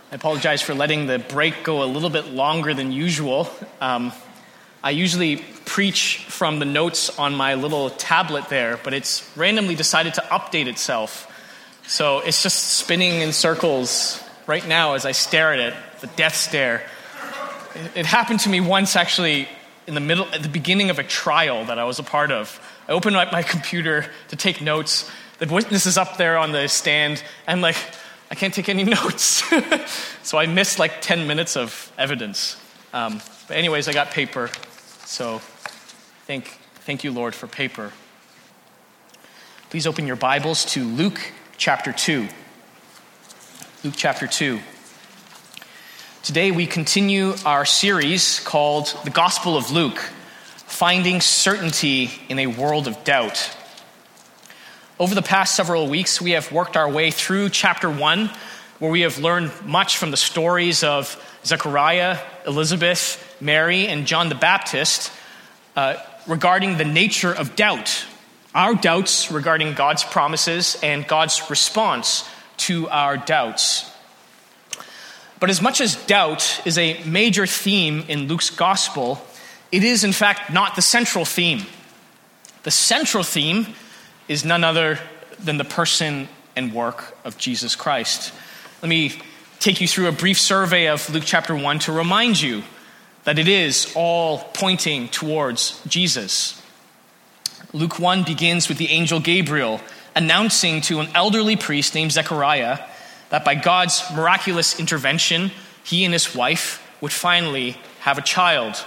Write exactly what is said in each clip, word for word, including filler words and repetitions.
I apologize for letting the break go a little bit longer than usual. Um, I usually preach from the notes on my little tablet there, but it's randomly decided to update itself. So it's just spinning in circles right now as I stare at it, the death stare. It, it happened to me once actually in the middle, at the beginning of a trial that I was a part of. I opened up my computer to take notes. The witness is up there on the stand. I'm like, I can't take any notes. So I missed like ten minutes of evidence. Um, but anyways, I got paper. So thank, thank you, Lord, for paper. Please open your Bibles to Luke chapter two. Luke chapter two. Today we continue our series called The Gospel of Luke, Finding Certainty in a World of Doubt. Over the past several weeks, we have worked our way through chapter one, where we have learned much from the stories of Zechariah, Elizabeth, Mary, and John the Baptist uh, regarding the nature of doubt, our doubts regarding God's promises and God's response to our doubts. But as much as doubt is a major theme in Luke's gospel, it is in fact not the central theme. The central theme is none other than the person and work of Jesus Christ. Let me take you through a brief survey of Luke chapter one to remind you that it is all pointing towards Jesus. Luke one begins with the angel Gabriel announcing to an elderly priest named Zechariah that by God's miraculous intervention, he and his wife would finally have a child.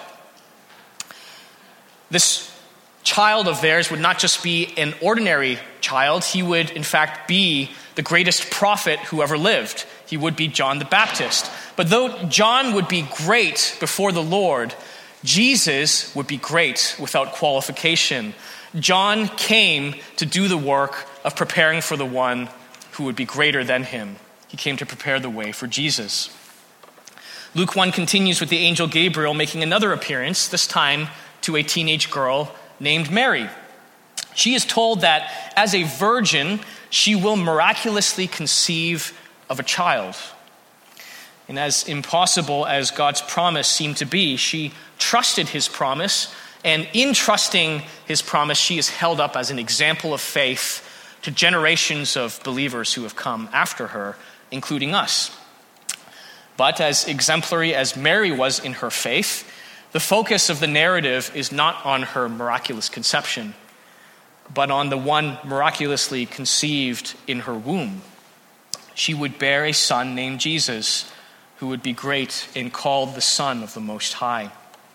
This child of theirs would not just be an ordinary child, he would in fact be the greatest prophet who ever lived. He would be John the Baptist. But though John would be great before the Lord, Jesus would be great without qualification. John came to do the work of preparing for the one who would be greater than him. He came to prepare the way for Jesus. Luke one continues with the angel Gabriel making another appearance, this time to a teenage girl named Mary. She is told that as a virgin, she will miraculously conceive of a child. And as impossible as God's promise seemed to be, she trusted his promise, and in trusting his promise, she is held up as an example of faith to generations of believers who have come after her, including us. But as exemplary as Mary was in her faith, the focus of the narrative is not on her miraculous conception, but on the one miraculously conceived in her womb. She would bear a son named Jesus, who would be great and called the Son of the Most High.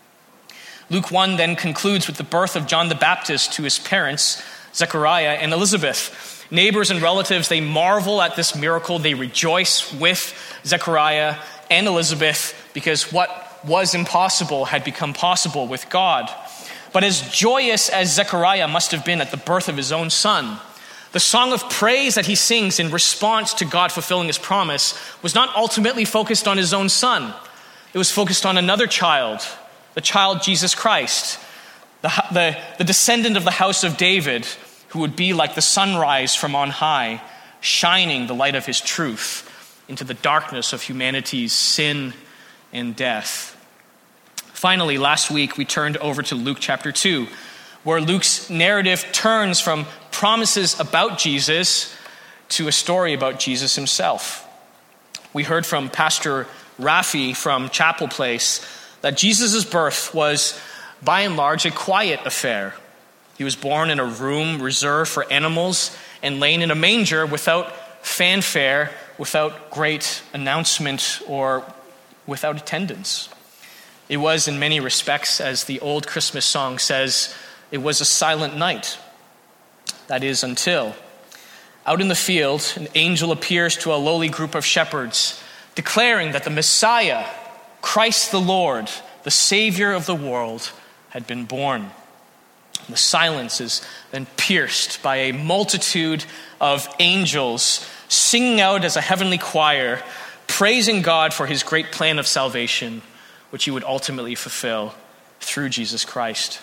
Luke one then concludes with the birth of John the Baptist to his parents, Zechariah and Elizabeth. Neighbors and relatives, they marvel at this miracle. They rejoice with Zechariah and Elizabeth because what was impossible had become possible with God. But as joyous as Zechariah must have been at the birth of his own son, the song of praise that he sings in response to God fulfilling his promise was not ultimately focused on his own son. It was focused on another child, the child Jesus Christ, the, the, the descendant of the house of David, who would be like the sunrise from on high, shining the light of his truth into the darkness of humanity's sin and death. Finally, last week we turned over to Luke chapter two, where Luke's narrative turns from promises about Jesus to a story about Jesus himself. We heard from Pastor Rafi from Chapel Place that Jesus' birth was by and large a quiet affair. He was born in a room reserved for animals and laying in a manger without fanfare, without great announcement, or without attendance. It was, in many respects, as the old Christmas song says, it was a silent night. That is, until out in the field, an angel appears to a lowly group of shepherds, declaring that the Messiah, Christ the Lord, the Savior of the world, had been born. The silence is then pierced by a multitude of angels singing out as a heavenly choir, praising God for his great plan of salvation, which he would ultimately fulfill through Jesus Christ.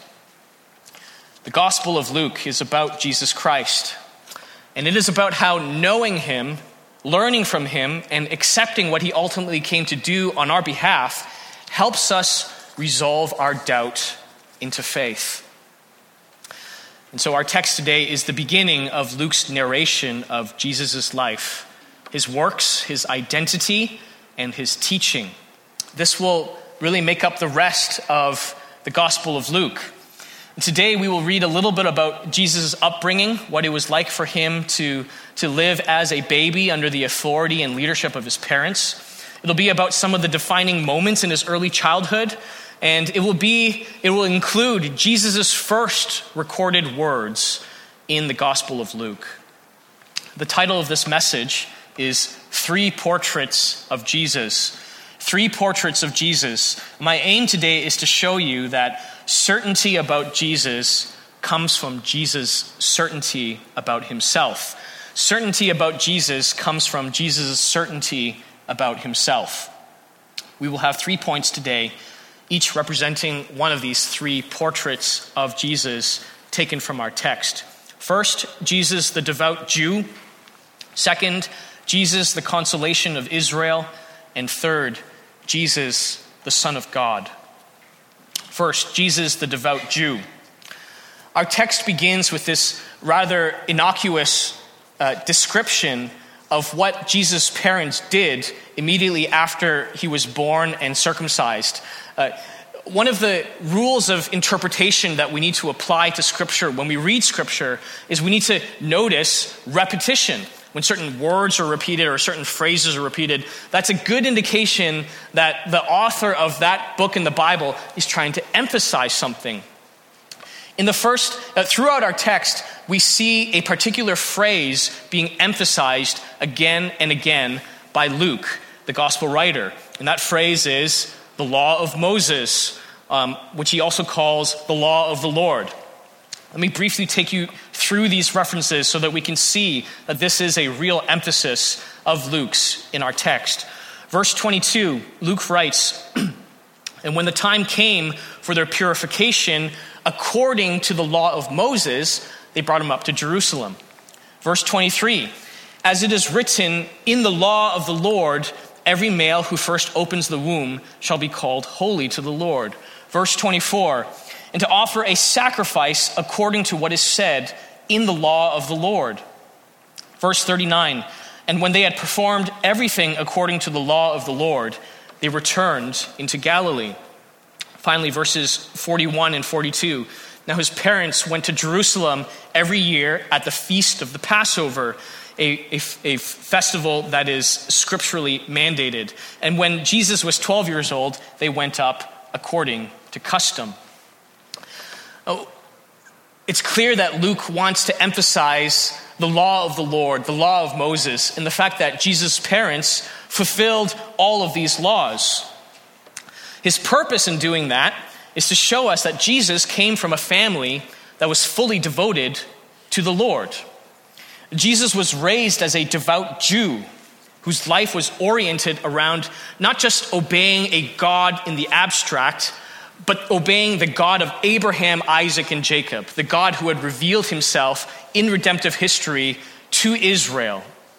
The Gospel of Luke is about Jesus Christ, and it is about how knowing him learning from him and accepting what he ultimately came to do on our behalf helps us resolve our doubt into faith. And so our text today is the beginning of Luke's narration of Jesus' life, his works, his identity, and his teaching. This will really make up the rest of the Gospel of Luke. And today we will read a little bit about Jesus' upbringing, what it was like for him to, to live as a baby under the authority and leadership of his parents. It'll be about some of the defining moments in his early childhood, and it will be it will include Jesus' first recorded words in the Gospel of Luke. The title of this message is Three Portraits of Jesus. Three Portraits of Jesus. My aim today is to show you that certainty about Jesus comes from Jesus' certainty about himself. Certainty about Jesus comes from Jesus' certainty about himself. We will have three points today, each representing one of these three portraits of Jesus taken from our text. First, Jesus the devout Jew. Second, Jesus the consolation of Israel. And third, Jesus the Son of God. First, Jesus the devout Jew. Our text begins with this rather innocuous uh, description of what Jesus' parents did immediately after he was born and circumcised. Uh, one of the rules of interpretation that we need to apply to Scripture when we read Scripture is we need to notice repetition. When certain words are repeated or certain phrases are repeated, that's a good indication that the author of that book in the Bible is trying to emphasize something. In the first, uh, throughout our text, we see a particular phrase being emphasized again and again by Luke, the gospel writer. And that phrase is the law of Moses, um, which he also calls the law of the Lord. Let me briefly take you through these references so that we can see that this is a real emphasis of Luke's in our text. Verse twenty-two, Luke writes, "And when the time came for their purification, according to the law of Moses, they brought him up to Jerusalem." Verse twenty-three, "As it is written in the law of the Lord, every male who first opens the womb shall be called holy to the Lord." Verse twenty-four, "And to offer a sacrifice according to what is said in the law of the Lord." Verse thirty-nine, "And when they had performed everything according to the law of the Lord, they returned into Galilee." Finally, verses forty-one and forty-two, "Now his parents went to Jerusalem every year at the feast of the Passover, a, a, a festival that is scripturally mandated. And when Jesus was twelve years old, they went up according to custom." Oh, it's clear that Luke wants to emphasize the law of the Lord, the law of Moses, and the fact that Jesus' parents fulfilled all of these laws. His purpose in doing that is to show us that Jesus came from a family that was fully devoted to the Lord. Jesus was raised as a devout Jew whose life was oriented around not just obeying a God in the abstract, but obeying the God of Abraham, Isaac, and Jacob, the God who had revealed himself in redemptive history to Israel.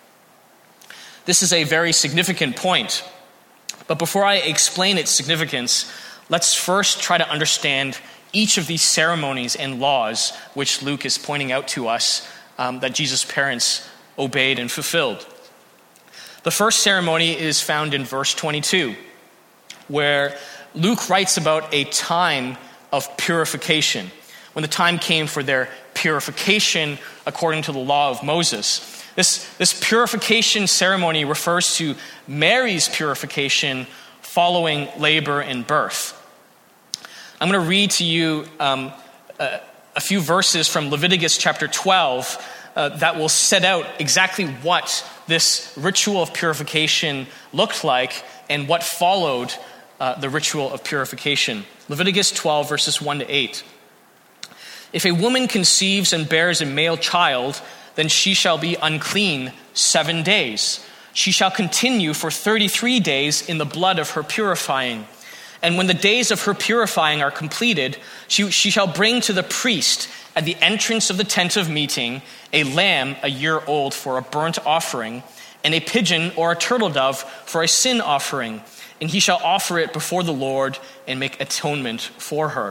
This is a very significant point. But before I explain its significance, let's first try to understand each of these ceremonies and laws which Luke is pointing out to us um, that Jesus' parents obeyed and fulfilled. The first ceremony is found in verse twenty-two, where Luke writes about a time of purification, when the time came for their purification according to the law of Moses. This, this purification ceremony refers to Mary's purification following labor and birth. I'm going to read to you um, a, a few verses from Leviticus chapter twelve uh, that will set out exactly what this ritual of purification looked like and what followed uh, the ritual of purification. Leviticus twelve, verses one to eight. "If a woman conceives and bears a male child, then she shall be unclean seven days. She shall continue for thirty-three days in the blood of her purifying. And when the days of her purifying are completed, she, she shall bring to the priest at the entrance of the tent of meeting a lamb a year old for a burnt offering, and a pigeon or a turtle dove for a sin offering, and he shall offer it before the Lord and make atonement for her.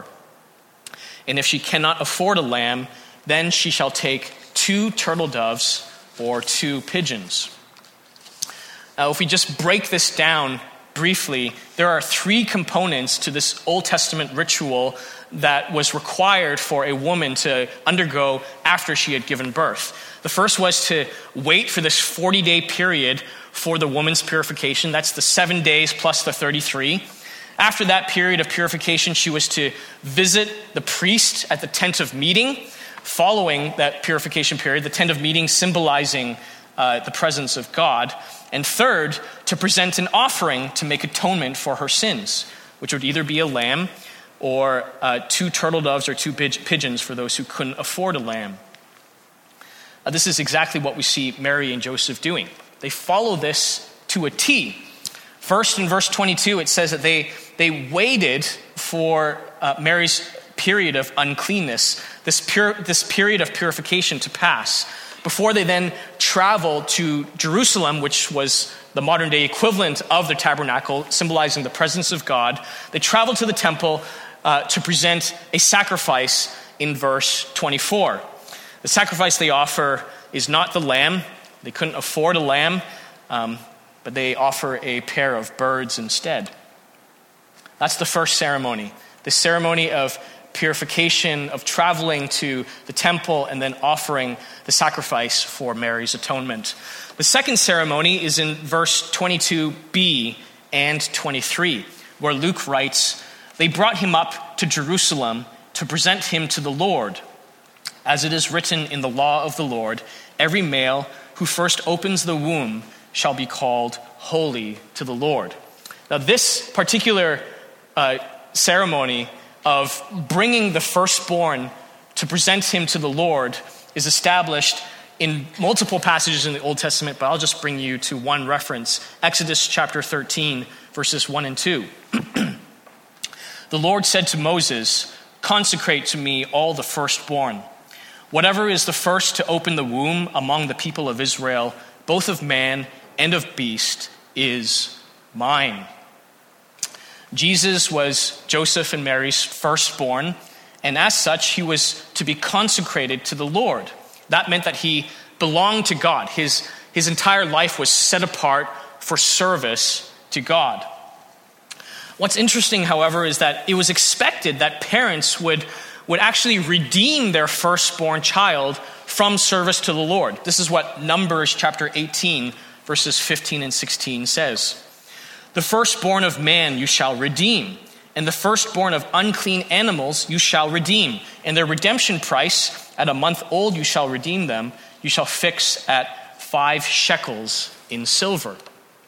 And if she cannot afford a lamb, then she shall take two turtle doves or two pigeons. Now, if we just break this down briefly, there are three components to this Old Testament ritual that was required for a woman to undergo after she had given birth. The first was to wait for this forty-day period for the woman's purification. That's the seven days plus the thirty-three. After that period of purification, she was to visit the priest at the tent of meeting. Following that purification period, the tent of meeting symbolizing uh, the presence of God. And third, to present an offering to make atonement for her sins, which would either be a lamb or uh, two turtle doves or two pigeons for those who couldn't afford a lamb. Uh, this is exactly what we see Mary and Joseph doing. They follow this to a T. First, in verse twenty-two, it says that they, they waited for uh, Mary's period of uncleanness, this, pure, this period of purification to pass, before they then traveled to Jerusalem, which was the modern day equivalent of the tabernacle, symbolizing the presence of God. They traveled to the temple uh, to present a sacrifice in verse twenty-four. The sacrifice they offer is not the lamb. They couldn't afford a lamb, um, but they offer a pair of birds instead. That's the first ceremony, the ceremony of purification, of traveling to the temple and then offering the sacrifice for Mary's atonement. The second ceremony is in verse twenty-two b and twenty-three, where Luke writes, "They brought him up to Jerusalem to present him to the Lord. As it is written in the law of the Lord, every male who first opens the womb shall be called holy to the Lord." Now this particular uh, ceremony of bringing the firstborn to present him to the Lord is established in multiple passages in the Old Testament, but I'll just bring you to one reference, Exodus chapter thirteen, verses one and two. "The Lord said to Moses, 'Consecrate to me all the firstborn. Whatever is the first to open the womb among the people of Israel, both of man and of beast, is mine.'" Jesus was Joseph and Mary's firstborn, and as such, he was to be consecrated to the Lord. That meant that he belonged to God. His, his entire life was set apart for service to God. What's interesting, however, is that it was expected that parents would, would actually redeem their firstborn child from service to the Lord. This is what Numbers chapter eighteen, verses fifteen and sixteen says. "The firstborn of man you shall redeem, and the firstborn of unclean animals you shall redeem. And their redemption price, at a month old you shall redeem them. You shall fix at five shekels in silver."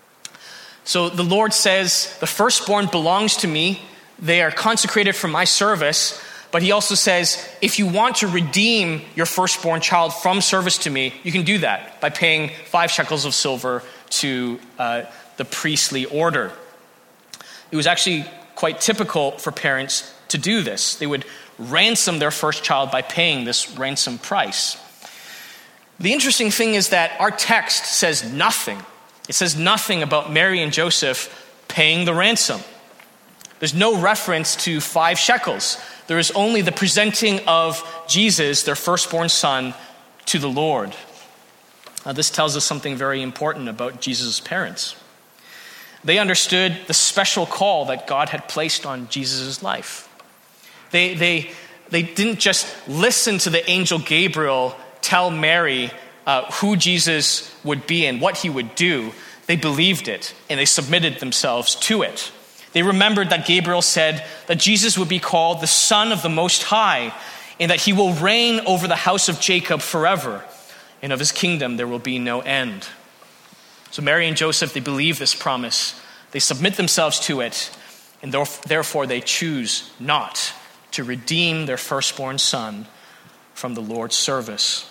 So the Lord says, the firstborn belongs to me. They are consecrated for my service. But he also says, if you want to redeem your firstborn child from service to me, you can do that by paying five shekels of silver to uh, the priestly order. It was actually quite typical for parents to do this. They would ransom their first child by paying this ransom price. The interesting thing is that our text says nothing. It says nothing about Mary and Joseph paying the ransom. There's no reference to five shekels. There is only the presenting of Jesus, their firstborn son, to the Lord. Now, this tells us something very important about Jesus' parents. They understood the special call that God had placed on Jesus' life. They, they, they didn't just listen to the angel Gabriel tell Mary uh, who Jesus would be and what he would do. They believed it, and they submitted themselves to it. They remembered that Gabriel said that Jesus would be called the Son of the Most High, and that he will reign over the house of Jacob forever, and of his kingdom there will be no end. So Mary and Joseph, they believe this promise. They submit themselves to it, and therefore they choose not to redeem their firstborn son from the Lord's service.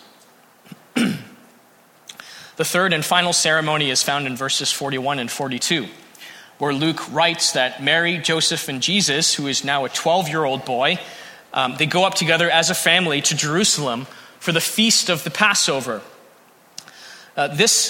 The third and final ceremony is found in verses forty-one and forty-two, where Luke writes that Mary, Joseph, and Jesus, who is now a twelve-year-old boy, um, they go up together as a family to Jerusalem for the feast of the Passover. Uh, this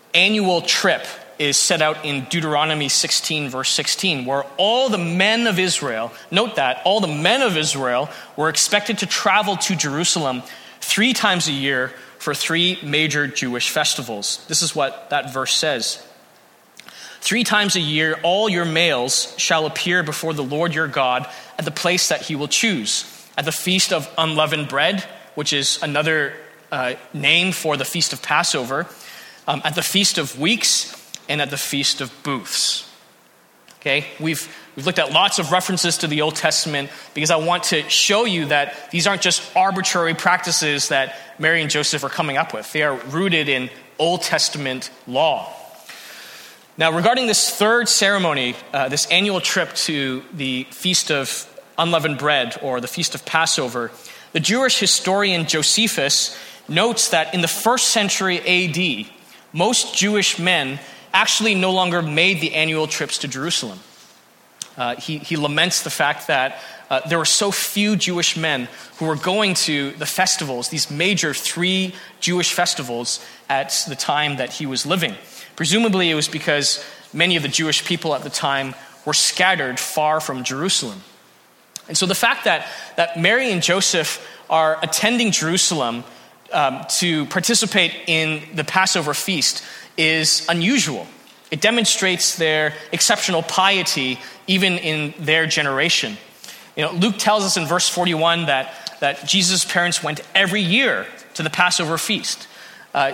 annual trip is set out in Deuteronomy sixteen, verse sixteen, where all the men of Israel, note that, all the men of Israel were expected to travel to Jerusalem three times a year for three major Jewish festivals. This is what that verse says. Three times a year, all your males shall appear before the Lord your God at the place that he will choose, at the Feast of Unleavened Bread, which is another uh, name for the Feast of Passover, um, at the Feast of Weeks, and at the Feast of Booths. Okay, we've we've looked at lots of references to the Old Testament because I want to show you that these aren't just arbitrary practices that Mary and Joseph are coming up with. They are rooted in Old Testament law. Now, regarding this third ceremony, uh, this annual trip to the Feast of Unleavened Bread, or the Feast of Passover, the Jewish historian Josephus notes that in the first century A D, most Jewish men actually no longer made the annual trips to Jerusalem. Uh, he, he laments the fact that uh, there were so few Jewish men who were going to the festivals, these major three Jewish festivals at the time that he was living. Presumably it was because many of the Jewish people at the time were scattered far from Jerusalem. And so the fact that, that Mary and Joseph are attending Jerusalem um, to participate in the Passover feast is unusual. It demonstrates their exceptional piety even in their generation. You know, Luke tells us in verse forty-one that, that Jesus' parents went every year to the Passover feast. Uh,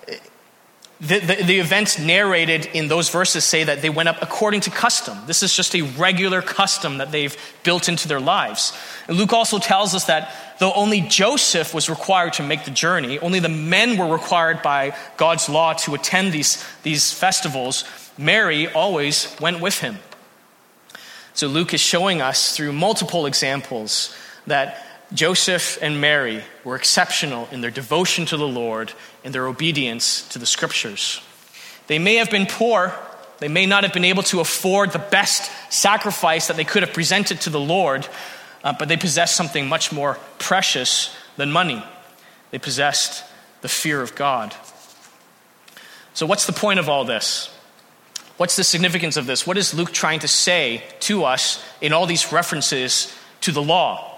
the, the, the events narrated in those verses say that they went up according to custom. This is just a regular custom that they've built into their lives. And Luke also tells us that though only Joseph was required to make the journey, only the men were required by God's law to attend these, these festivals, Mary always went with him. So Luke is showing us through multiple examples that Joseph and Mary were exceptional in their devotion to the Lord and their obedience to the scriptures. They may have been poor. They may not have been able to afford the best sacrifice that they could have presented to the Lord, uh, but they possessed something much more precious than money. They possessed the fear of God. So what's the point of all this? What's the significance of this? What is Luke trying to say to us in all these references to the law?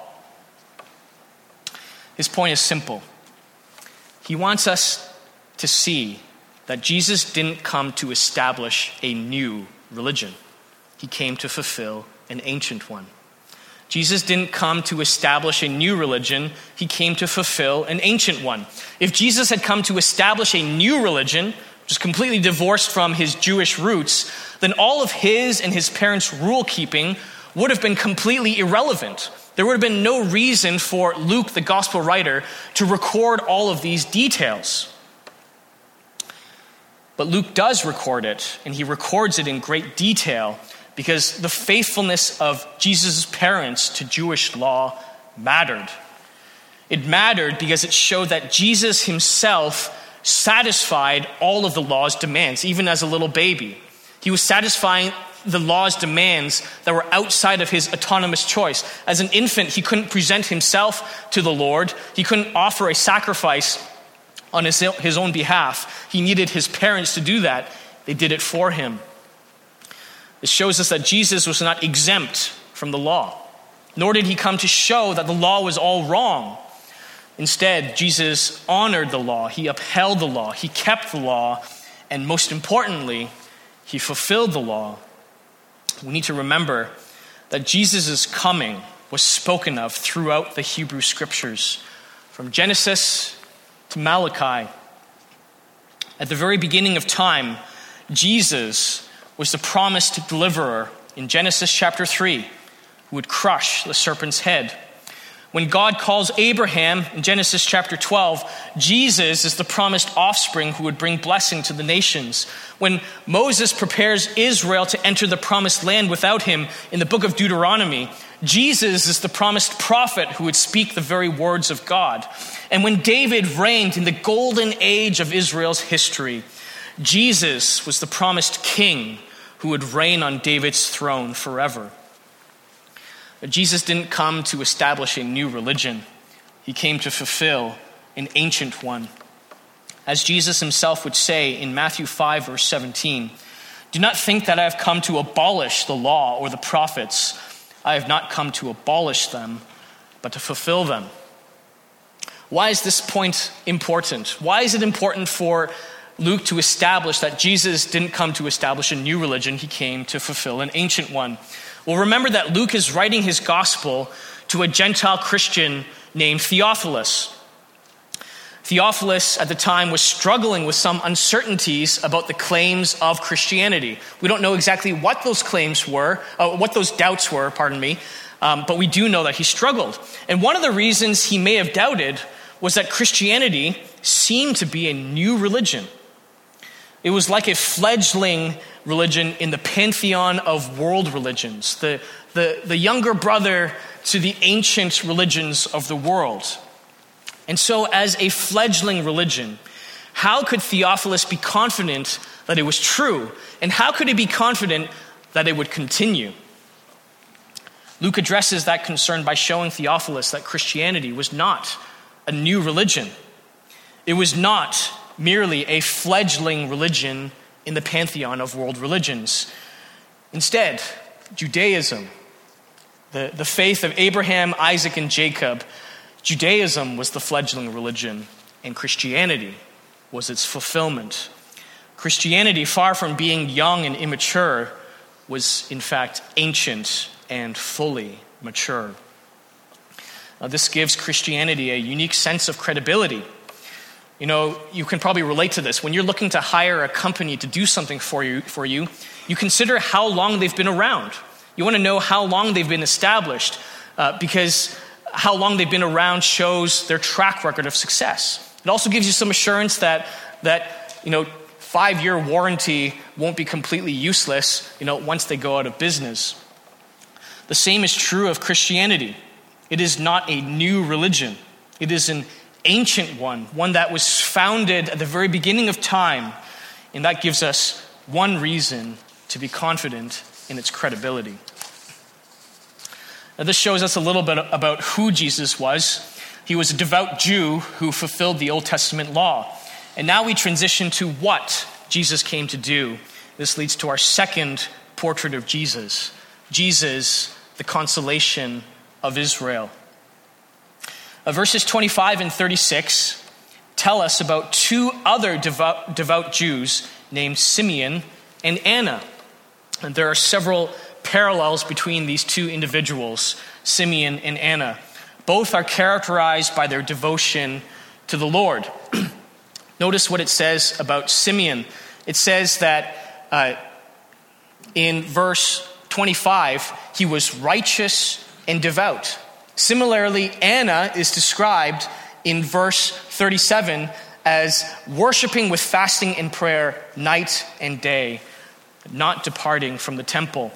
His point is simple. He wants us to see that Jesus didn't come to establish a new religion. He came to fulfill an ancient one. Jesus didn't come to establish a new religion. He came to fulfill an ancient one. If Jesus had come to establish a new religion, which is completely divorced from his Jewish roots, then all of his and his parents' rule keeping would have been completely irrelevant. There would have been no reason for Luke, the gospel writer, to record all of these details. But Luke does record it, and he records it in great detail because the faithfulness of Jesus' parents to Jewish law mattered. It mattered because it showed that Jesus himself satisfied all of the law's demands, even as a little baby. He was satisfying the law's demands that were outside of his autonomous choice. As an infant, he couldn't present himself to the Lord. He couldn't offer a sacrifice on his, his own behalf. He needed his parents to do that. They did it for him. This shows us that Jesus was not exempt from the law, nor did he come to show that the law was all wrong. Instead, Jesus honored the law. He upheld the law. He kept the law. And most importantly, he fulfilled the law. We need to remember that Jesus' coming was spoken of throughout the Hebrew scriptures, from Genesis to Malachi. At the very beginning of time, Jesus was the promised deliverer in Genesis chapter three, who would crush the serpent's head. When God calls Abraham in Genesis chapter twelve, Jesus is the promised offspring who would bring blessing to the nations. When Moses prepares Israel to enter the promised land without him in the book of Deuteronomy, Jesus is the promised prophet who would speak the very words of God. And when David reigned in the golden age of Israel's history, Jesus was the promised king who would reign on David's throne forever. But Jesus didn't come to establish a new religion. He came to fulfill an ancient one. As Jesus himself would say in Matthew five, verse seventeen, "Do not think that I have come to abolish the law or the prophets. I have not come to abolish them, but to fulfill them." Why is this point important? Why is it important for Luke to establish that Jesus didn't come to establish a new religion, he came to fulfill an ancient one? Well, remember that Luke is writing his gospel to a Gentile Christian named Theophilus. Theophilus at the time was struggling with some uncertainties about the claims of Christianity. We don't know exactly what those claims were, uh, what those doubts were, pardon me, um, but we do know that he struggled. And one of the reasons he may have doubted was that Christianity seemed to be a new religion. It was like a fledgling religion in the pantheon of world religions, the, the, the younger brother to the ancient religions of the world. And so as a fledgling religion, how could Theophilus be confident that it was true? And how could he be confident that it would continue? Luke addresses that concern by showing Theophilus that Christianity was not a new religion. It was not merely a fledgling religion in the pantheon of world religions. Instead, Judaism, the, the faith of Abraham, Isaac, and Jacob, Judaism was the fledgling religion, and Christianity was its fulfillment. Christianity, far from being young and immature, was in fact ancient and fully mature. Now, this gives Christianity a unique sense of credibility. You know, you can probably relate to this. When you're looking to hire a company to do something for you, for you, you consider how long they've been around. You want to know how long they've been established, uh, because how long they've been around shows their track record of success. It also gives you some assurance that that you know five-year warranty won't be completely useless, you know, once they go out of business. The same is true of Christianity. It is not a new religion. It is an ancient one, one that was founded at the very beginning of time, and that gives us one reason to be confident in its credibility. Now, this shows us a little bit about who Jesus was. He was a devout Jew who fulfilled the Old Testament law. And now we transition to what Jesus came to do. This leads to our second portrait of Jesus. Jesus, the consolation of Israel. Uh, verses twenty-five and thirty-six tell us about two other devout, devout Jews named Simeon and Anna. And there are several parallels between these two individuals, Simeon and Anna. Both are characterized by their devotion to the Lord. Notice what it says about Simeon. It says that uh, in verse twenty-five, he was righteous and devout. Similarly, Anna is described in verse thirty-seven as worshiping with fasting and prayer night and day, not departing from the temple.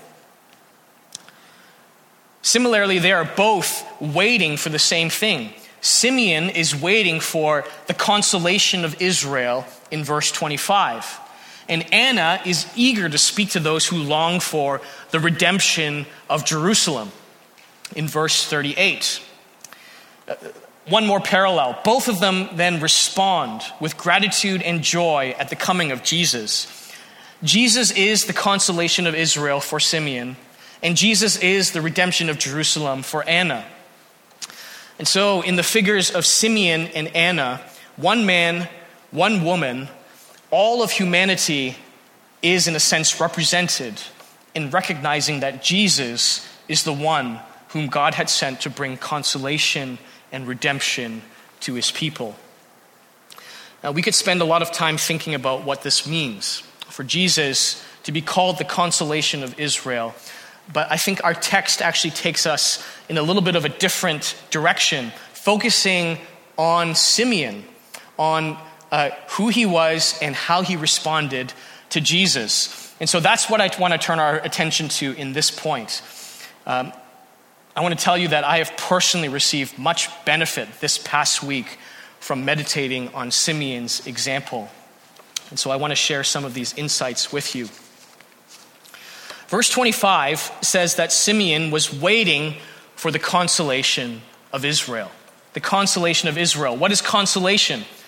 Similarly, they are both waiting for the same thing. Simeon is waiting for the consolation of Israel in verse twenty-five. And Anna is eager to speak to those who long for the redemption of Jerusalem in verse thirty-eight. One more parallel. Both of them then respond with gratitude and joy at the coming of Jesus. Jesus is the consolation of Israel for Simeon, and Jesus is the redemption of Jerusalem for Anna. And so in the figures of Simeon and Anna, one man, one woman, all of humanity is in a sense represented in recognizing that Jesus is the one whom God had sent to bring consolation and redemption to his people. Now, we could spend a lot of time thinking about what this means for Jesus to be called the consolation of Israel. But I think our text actually takes us in a little bit of a different direction, focusing on Simeon, on uh, who he was and how he responded to Jesus. And so that's what I want to turn our attention to in this point. Um, I want to tell you that I have personally received much benefit this past week from meditating on Simeon's example. And so I want to share some of these insights with you. Verse twenty-five says that Simeon was waiting for the consolation of Israel. The consolation of Israel. What is consolation?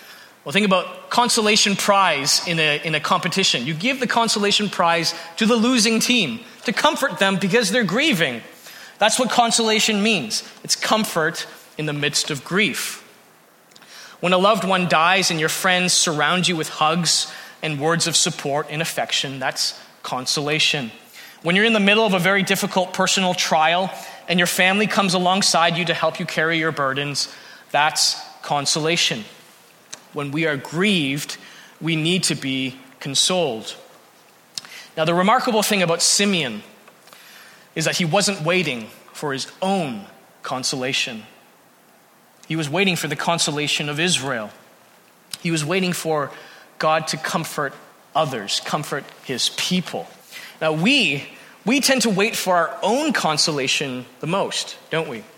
Well, think about consolation prize in a, in a competition. You give the consolation prize to the losing team to comfort them because they're grieving. That's what consolation means. It's comfort in the midst of grief. When a loved one dies and your friends surround you with hugs and words of support and affection, that's consolation. When you're in the middle of a very difficult personal trial and your family comes alongside you to help you carry your burdens, that's consolation. When we are grieved, we need to be consoled. Now, the remarkable thing about Simeon is that he wasn't waiting for his own consolation. He was waiting for the consolation of Israel. He was waiting for God to comfort others, comfort his people. Now, we, we tend to wait for our own consolation the most, don't we?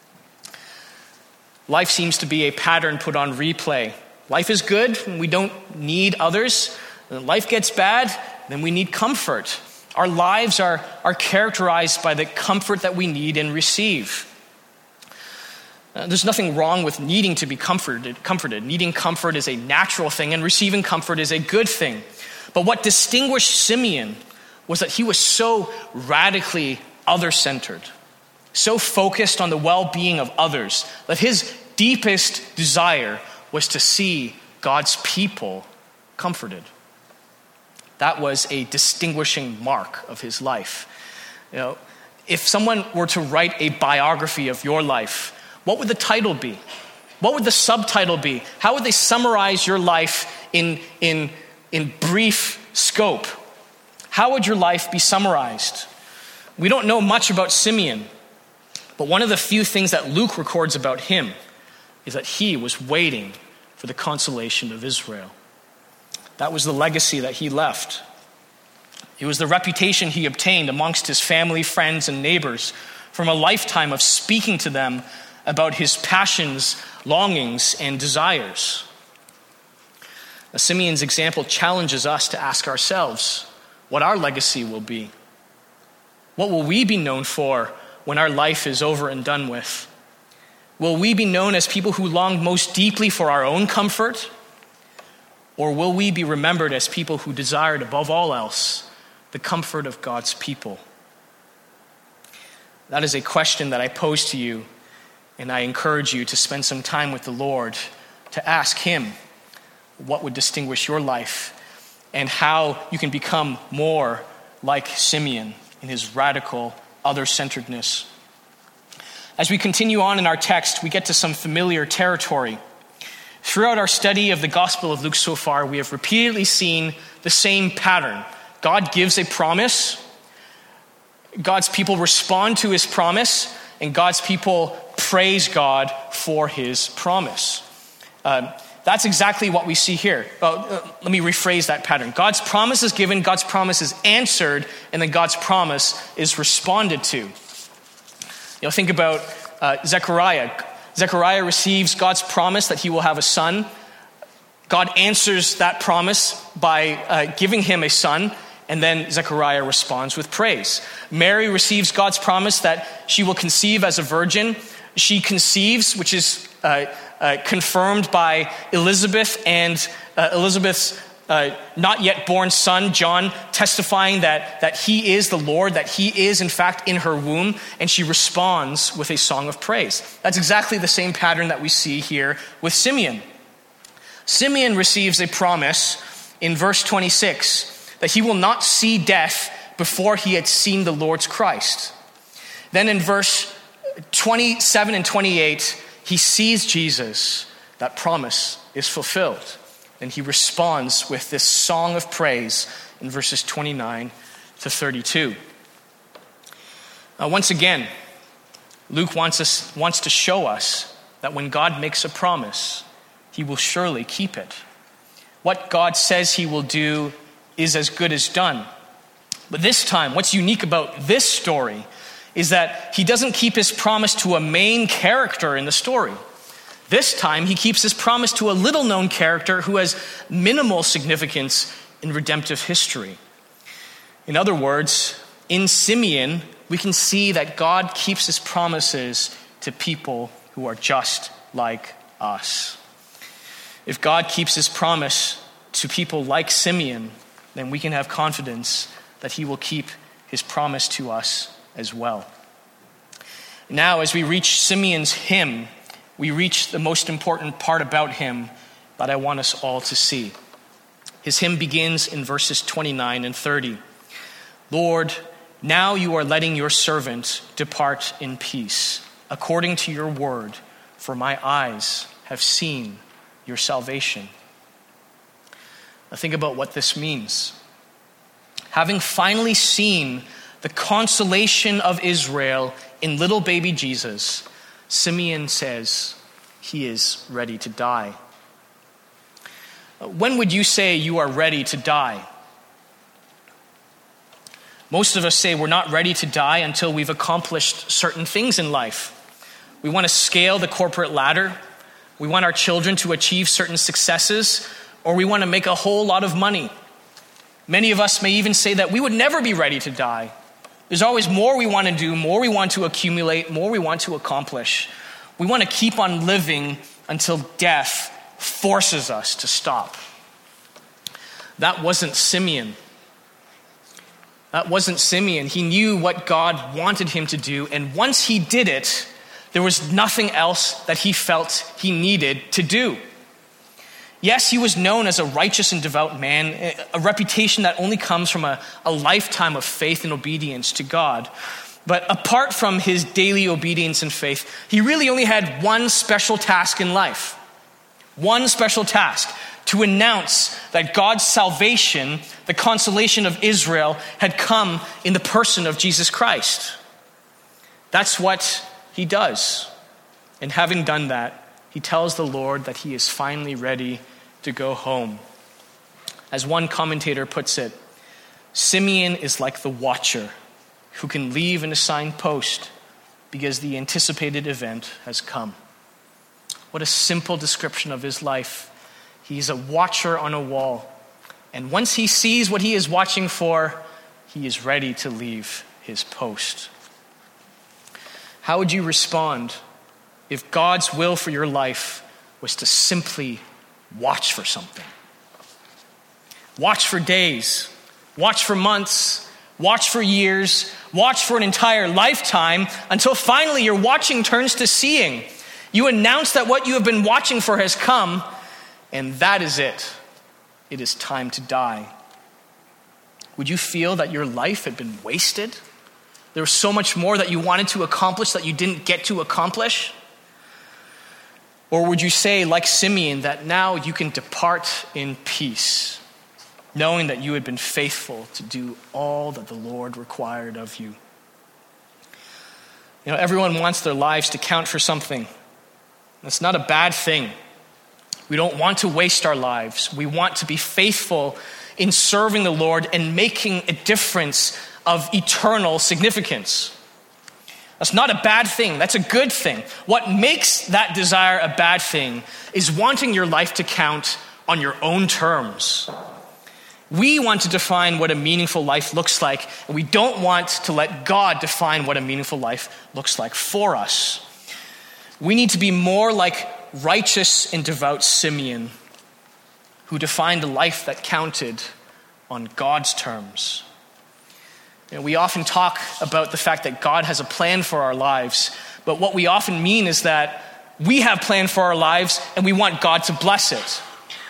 Life seems to be a pattern put on replay. Life is good, and we don't need others. When life gets bad, then we need comfort. Our lives are, are characterized by the comfort that we need and receive. Uh, there's nothing wrong with needing to be comforted, comforted. Needing comfort is a natural thing, and receiving comfort is a good thing. But what distinguished Simeon was that he was so radically other-centered, so focused on the well-being of others, that his deepest desire was to see God's people comforted. That was a distinguishing mark of his life. You know, if someone were to write a biography of your life, what would the title be? What would the subtitle be? How would they summarize your life in, in, in brief scope? How would your life be summarized? We don't know much about Simeon, but one of the few things that Luke records about him is that he was waiting for the consolation of Israel. That was the legacy that he left. It was the reputation he obtained amongst his family, friends, and neighbors from a lifetime of speaking to them about his passions, longings, and desires. Now, Simeon's example challenges us to ask ourselves what our legacy will be. What will we be known for when our life is over and done with? Will we be known as people who long most deeply for our own comfort? Or will we be remembered as people who desired above all else the comfort of God's people? That is a question that I pose to you, and I encourage you to spend some time with the Lord to ask him what would distinguish your life and how you can become more like Simeon in his radical other-centeredness. As we continue on in our text, we get to some familiar territory. Throughout our study of the Gospel of Luke so far, we have repeatedly seen the same pattern. God gives a promise, God's people respond to his promise, and God's people praise God for his promise. Uh, that's exactly what we see here. Uh, uh, let me rephrase that pattern. God's promise is given, God's promise is answered, and then God's promise is responded to. You know, think about uh, Zechariah. Zechariah receives God's promise that he will have a son. God answers that promise by uh, giving him a son, and then Zechariah responds with praise. Mary receives God's promise that she will conceive as a virgin. She conceives, which is uh, uh, confirmed by Elizabeth and uh, Elizabeth's Uh, not yet born son, John, testifying that, that he is the Lord, that he is in fact in her womb, and she responds with a song of praise. That's exactly the same pattern that we see here with Simeon. Simeon receives a promise in verse twenty-six that he will not see death before he had seen the Lord's Christ. Then in verse twenty-seven and twenty-eight, he sees Jesus. That promise is fulfilled. And he responds with this song of praise in verses twenty-nine to thirty-two. Now, once again, Luke wants us wants to show us that when God makes a promise, he will surely keep it. What God says he will do is as good as done. But this time, what's unique about this story is that he doesn't keep his promise to a main character in the story. This time, he keeps his promise to a little-known character who has minimal significance in redemptive history. In other words, in Simeon, we can see that God keeps his promises to people who are just like us. If God keeps his promise to people like Simeon, then we can have confidence that he will keep his promise to us as well. Now, as we reach Simeon's hymn, we reach the most important part about him that I want us all to see. His hymn begins in verses twenty-nine and thirty. Lord, now you are letting your servant depart in peace, according to your word, for my eyes have seen your salvation. Now think about what this means. Having finally seen the consolation of Israel in little baby Jesus, Simeon says he is ready to die. When would you say you are ready to die? Most of us say we're not ready to die until we've accomplished certain things in life. We want to scale the corporate ladder. We want our children to achieve certain successes, or we want to make a whole lot of money. Many of us may even say that we would never be ready to die. There's always more we want to do, more we want to accumulate, more we want to accomplish. We want to keep on living until death forces us to stop. That wasn't Simeon. That wasn't Simeon. He knew what God wanted him to do, and once he did it, there was nothing else that he felt he needed to do. Yes, he was known as a righteous and devout man, a reputation that only comes from a, a lifetime of faith and obedience to God. But apart from his daily obedience and faith, he really only had one special task in life. One special task: to announce that God's salvation, the consolation of Israel, had come in the person of Jesus Christ. That's what he does. And having done that, he tells the Lord that he is finally ready to go home. As one commentator puts it, Simeon is like the watcher who can leave an assigned post because the anticipated event has come. What a simple description of his life. He's a watcher on a wall. And once he sees what he is watching for, he is ready to leave his post. How would you respond if God's will for your life was to simply watch for something? Watch for days, watch for months, watch for years, watch for an entire lifetime, until finally your watching turns to seeing. You announce that what you have been watching for has come, and that is it. It is time to die. Would you feel that your life had been wasted? There was so much more that you wanted to accomplish that you didn't get to accomplish? Or would you say, like Simeon, that now you can depart in peace, knowing that you had been faithful to do all that the Lord required of you? You know, everyone wants their lives to count for something. That's not a bad thing. We don't want to waste our lives. We want to be faithful in serving the Lord and making a difference of eternal significance. That's not a bad thing. That's a good thing. What makes that desire a bad thing is wanting your life to count on your own terms. We want to define what a meaningful life looks like, and we don't want to let God define what a meaningful life looks like for us. We need to be more like righteous and devout Simeon, who defined a life that counted on God's terms. You know, we often talk about the fact that God has a plan for our lives, but what we often mean is that we have planned for our lives and we want God to bless it.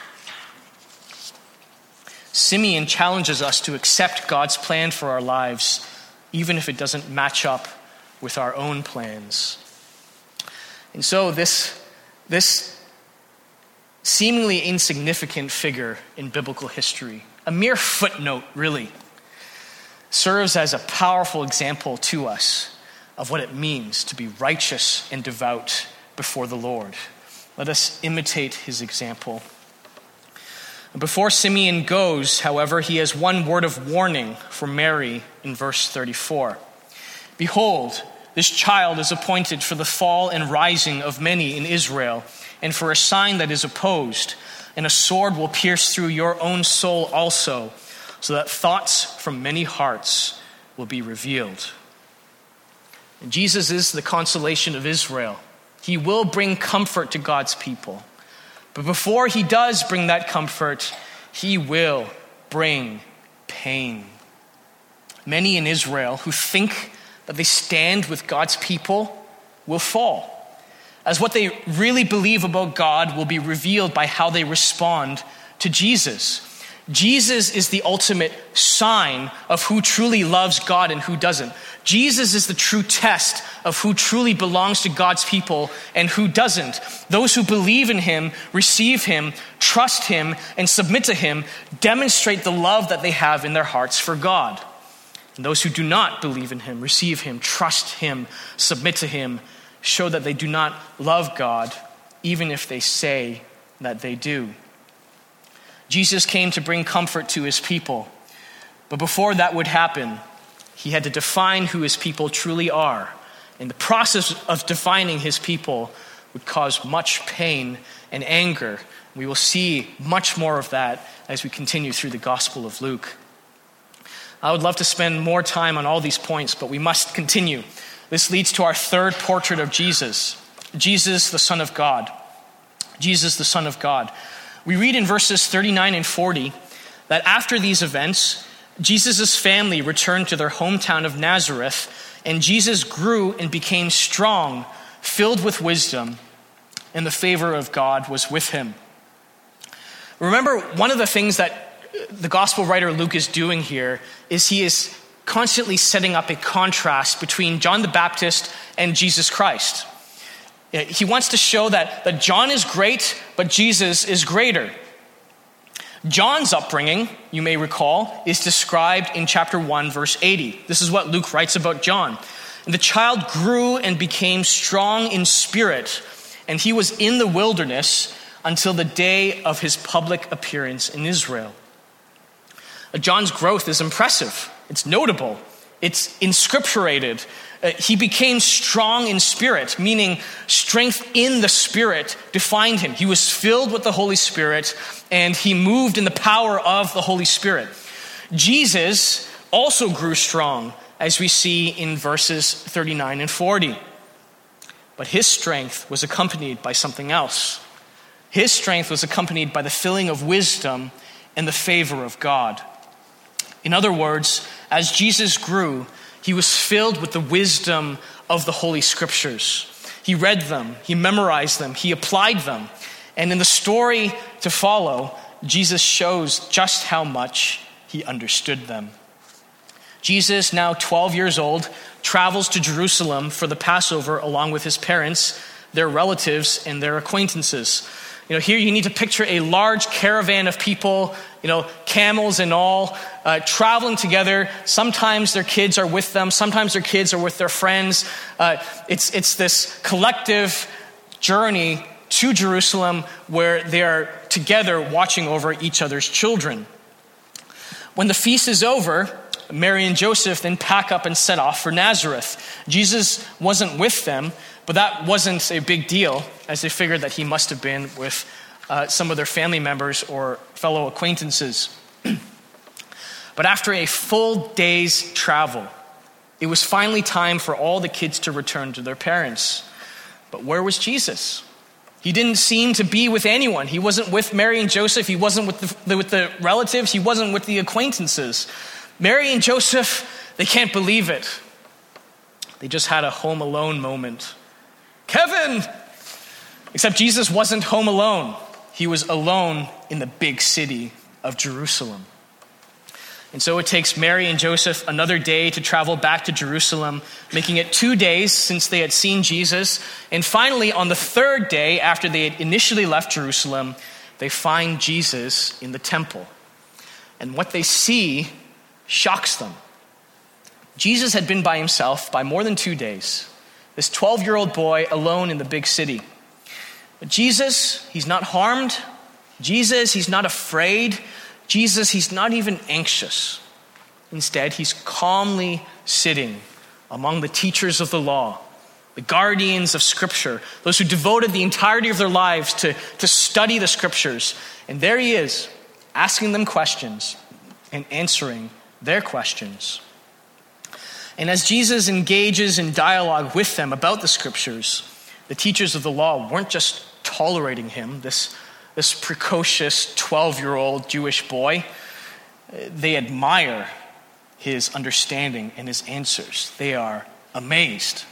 Simeon challenges us to accept God's plan for our lives, even if it doesn't match up with our own plans. And so this, this seemingly insignificant figure in biblical history, a mere footnote really, serves as a powerful example to us of what it means to be righteous and devout before the Lord. Let us imitate his example. Before Simeon goes, however, he has one word of warning for Mary in verse thirty-four. Behold, this child is appointed for the fall and rising of many in Israel, and for a sign that is opposed, and a sword will pierce through your own soul also, so that thoughts from many hearts will be revealed. And Jesus is the consolation of Israel. He will bring comfort to God's people. But before he does bring that comfort, he will bring pain. Many in Israel who think that they stand with God's people will fall, as what they really believe about God will be revealed by how they respond to Jesus. Jesus is the ultimate sign of who truly loves God and who doesn't. Jesus is the true test of who truly belongs to God's people and who doesn't. Those who believe in him, receive him, trust him, and submit to him demonstrate the love that they have in their hearts for God. And those who do not believe in him, receive him, trust him, submit to him, show that they do not love God, even if they say that they do. Jesus came to bring comfort to his people. But before that would happen, he had to define who his people truly are. And the process of defining his people would cause much pain and anger. We will see much more of that as we continue through the Gospel of Luke. I would love to spend more time on all these points, but we must continue. This leads to our third portrait of Jesus. Jesus, the Son of God. Jesus, the Son of God. We read in verses thirty-nine and forty that after these events, Jesus' family returned to their hometown of Nazareth, and Jesus grew and became strong, filled with wisdom, and the favor of God was with him. Remember, one of the things that the gospel writer Luke is doing here is he is constantly setting up a contrast between John the Baptist and Jesus Christ. He wants to show that, that John is great, but Jesus is greater. John's upbringing, you may recall, is described in chapter one, verse eighty. This is what Luke writes about John. And the child grew and became strong in spirit, and he was in the wilderness until the day of his public appearance in Israel. John's growth is impressive. It's notable. It's inscripturated. Uh, he became strong in spirit, meaning strength in the Spirit defined him. He was filled with the Holy Spirit, and he moved in the power of the Holy Spirit. Jesus also grew strong, as we see in verses thirty-nine and forty. But his strength was accompanied by something else. His strength was accompanied by the filling of wisdom and the favor of God. In other words, as Jesus grew, he was filled with the wisdom of the Holy Scriptures. He read them, he memorized them, he applied them. And in the story to follow, Jesus shows just how much he understood them. Jesus, now twelve years old, travels to Jerusalem for the Passover along with his parents, their relatives, and their acquaintances. You know, here you need to picture a large caravan of people, you know, camels and all, uh, traveling together. Sometimes their kids are with them. Sometimes their kids are with their friends. Uh, it's, it's this collective journey to Jerusalem where they are together watching over each other's children. When the feast is over, Mary and Joseph then pack up and set off for Nazareth. Jesus wasn't with them, but that wasn't a big deal, as they figured that he must have been with uh, some of their family members or fellow acquaintances. But after a full day's travel, it was finally time for all the kids to return to their parents. But where was Jesus? He didn't seem to be with anyone. He wasn't with Mary and Joseph. He wasn't with the, with the relatives. He wasn't with the acquaintances. Mary and Joseph, they can't believe it. They just had a home alone moment. Kevin! Except Jesus wasn't home alone. He was alone in the big city of Jerusalem. And so it takes Mary and Joseph another day to travel back to Jerusalem, making it two days since they had seen Jesus. And finally, on the third day, after they had initially left Jerusalem, they find Jesus in the temple. And what they see shocks them. Jesus had been by himself by more than two days. This twelve-year-old boy alone in the big city. But Jesus, he's not harmed. Jesus, he's not afraid. Jesus, he's not even anxious. Instead, he's calmly sitting among the teachers of the law, the guardians of Scripture, those who devoted the entirety of their lives to, to study the Scriptures. And there he is, asking them questions and answering their questions. And as Jesus engages in dialogue with them about the Scriptures, the teachers of the law weren't just tolerating him, this this precocious twelve-year-old Jewish boy. They admire his understanding and his answers. They are amazed.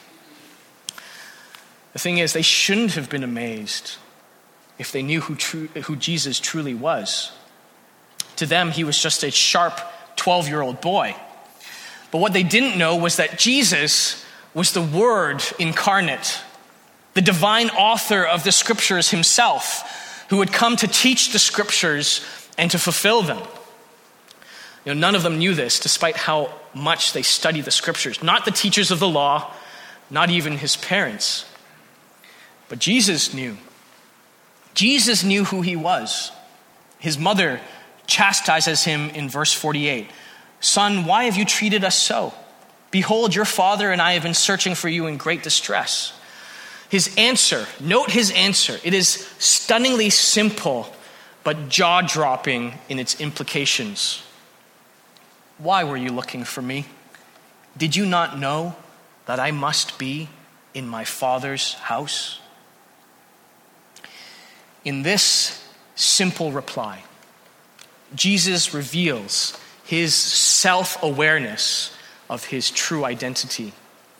The thing is, they shouldn't have been amazed if they knew who, true, who Jesus truly was. To them, he was just a sharp twelve-year-old boy. But what they didn't know was that Jesus was the Word incarnate, the divine author of the Scriptures himself, who had come to teach the Scriptures and to fulfill them. You know, none of them knew this, despite how much they studied the Scriptures. Not the teachers of the law, not even his parents. But Jesus knew. Jesus knew who he was. His mother chastises him in verse forty-eight. "Son, why have you treated us so? Behold, your father and I have been searching for you in great distress." His answer, note his answer. It is stunningly simple, but jaw-dropping in its implications. "Why were you looking for me? Did you not know that I must be in my Father's house?" In this simple reply, Jesus reveals his self-awareness of his true identity.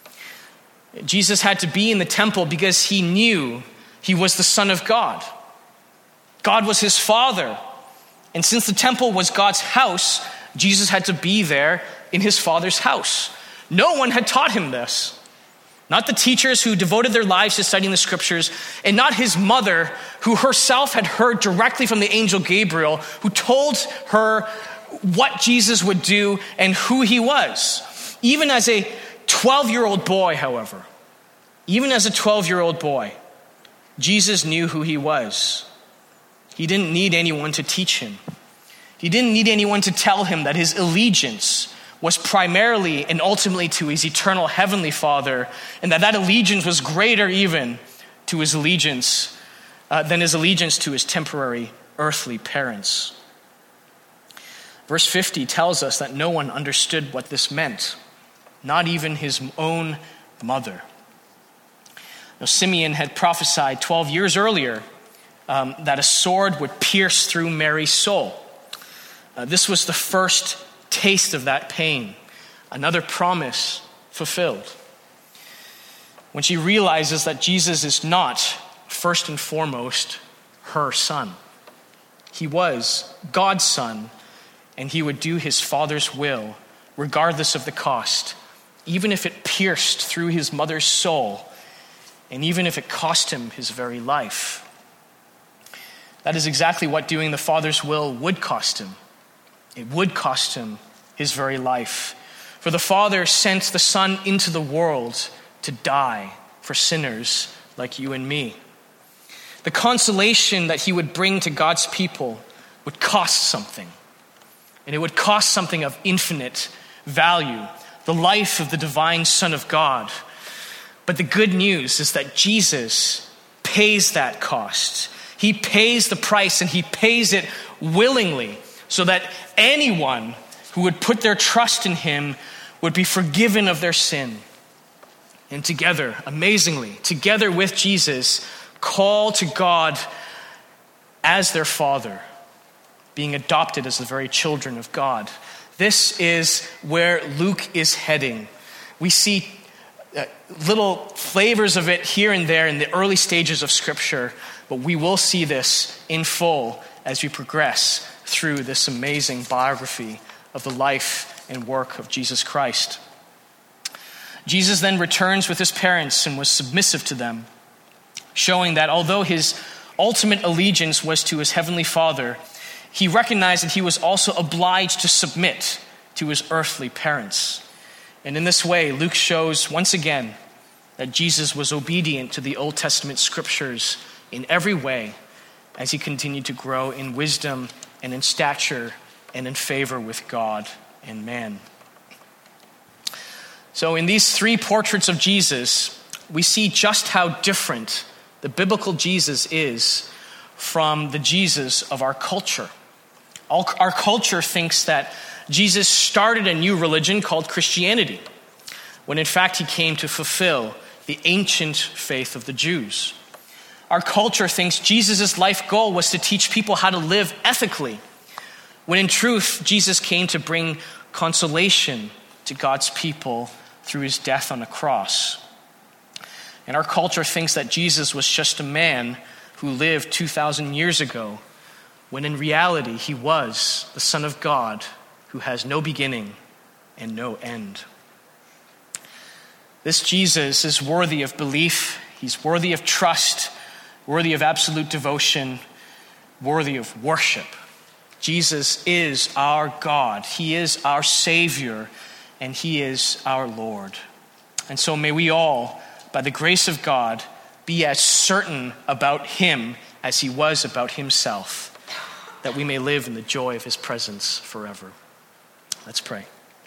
Jesus had to be in the temple because he knew he was the Son of God. God was his Father. And since the temple was God's house, Jesus had to be there in his Father's house. No one had taught him this. Not the teachers who devoted their lives to studying the Scriptures, and not his mother, who herself had heard directly from the angel Gabriel, who told her what Jesus would do and who he was. Even as a twelve-year-old boy, however, even as a twelve-year-old boy, Jesus knew who he was. He didn't need anyone to teach him. He didn't need anyone to tell him that his allegiance was primarily and ultimately to his eternal heavenly Father, and that that allegiance was greater even to his allegiance uh, than his allegiance to his temporary earthly parents. Verse fifty tells us that no one understood what this meant, not even his own mother. Now, Simeon had prophesied twelve years earlier um, that a sword would pierce through Mary's soul. Uh, this was the first taste of that pain, another promise fulfilled. When she realizes that Jesus is not, first and foremost, her son. He was God's son, and he would do his Father's will, regardless of the cost, even if it pierced through his mother's soul, and even if it cost him his very life. That is exactly what doing the Father's will would cost him. It would cost him his very life. For the Father sent the Son into the world to die for sinners like you and me. The consolation that he would bring to God's people would cost something. And it would cost something of infinite value, the life of the divine Son of God. But the good news is that Jesus pays that cost. He pays the price, and he pays it willingly, so that anyone who would put their trust in him would be forgiven of their sin. And together, amazingly, together with Jesus, call to God as their Father, being adopted as the very children of God. This is where Luke is heading. We see uh, little flavors of it here and there in the early stages of Scripture, but we will see this in full as we progress through this amazing biography of the life and work of Jesus Christ. Jesus then returns with his parents and was submissive to them, showing that although his ultimate allegiance was to his heavenly Father, he recognized that he was also obliged to submit to his earthly parents. And in this way, Luke shows once again that Jesus was obedient to the Old Testament Scriptures in every way as he continued to grow in wisdom and in stature and in favor with God and man. So in these three portraits of Jesus, we see just how different the biblical Jesus is from the Jesus of our culture. Our culture thinks that Jesus started a new religion called Christianity, when in fact he came to fulfill the ancient faith of the Jews. Our culture thinks Jesus' life goal was to teach people how to live ethically, when in truth, Jesus came to bring consolation to God's people through his death on the cross. And our culture thinks that Jesus was just a man who lived two thousand years ago, when in reality, he was the Son of God who has no beginning and no end. This Jesus is worthy of belief. He's worthy of trust, worthy of absolute devotion, worthy of worship. Jesus is our God. He is our Savior, and he is our Lord. And so may we all, by the grace of God, be as certain about him as he was about himself, that we may live in the joy of his presence forever. Let's pray.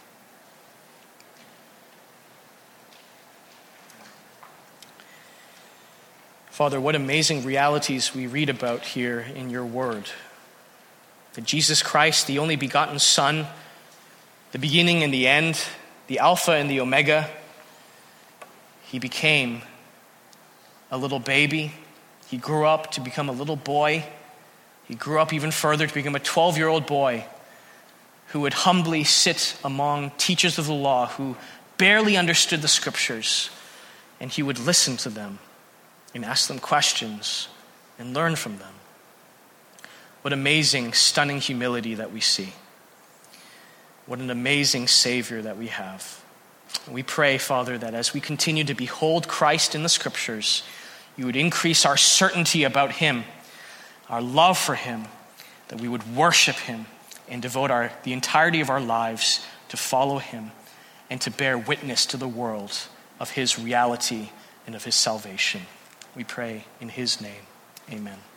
Father, what amazing realities we read about here in your word. That Jesus Christ, the only begotten Son, the beginning and the end, the Alpha and the Omega, he became a little baby. He grew up to become a little boy. He grew up even further to become a twelve-year-old boy who would humbly sit among teachers of the law who barely understood the scriptures, and he would listen to them and ask them questions and learn from them. What amazing, stunning humility that we see. What an amazing Savior that we have. We pray, Father, that as we continue to behold Christ in the scriptures, you would increase our certainty about him, our love for him, that we would worship him and devote our, the entirety of our lives to follow him and to bear witness to the world of his reality and of his salvation. We pray in his name. Amen.